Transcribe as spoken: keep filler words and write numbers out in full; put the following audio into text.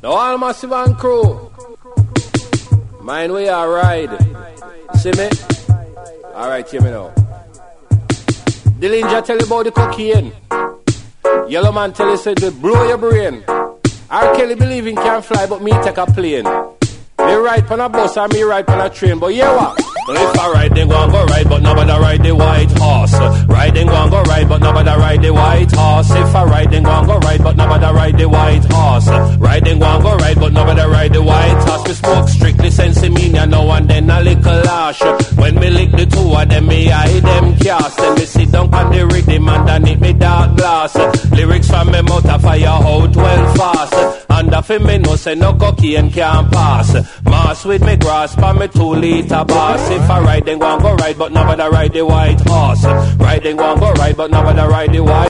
The All Massive and crew. Mind where you ride. See me? Alright, hear me now. Dillinger tell you about the cocaine. Yellow man tell you said to blow your brain. R. Kelly believe in can fly, but me take a plane. Me ride on a bus and me ride on a train, but yeah what? Well, if I ride, then go and go ride, but nobody ride the white horse. Ride, then go and go ride, but nobody ride the white horse. If I ride, then go and go ride, but nobody ride the white horse. Ride, then go and go ride, but nobody ride the white horse. Me smoke strictly sensimania now and then a little lash. When me lick the two of them, me eye them cast. Then me sit down on the rhythm underneath me dark glass. Lyrics from me mouth a fire out well fast. And a fi me no say no cocaine can't pass. Mass with me grasp and me two liter bass. If I ride, then go and go ride, but nobody ride the white horse. Ride, then go and go ride, but nobody ride the white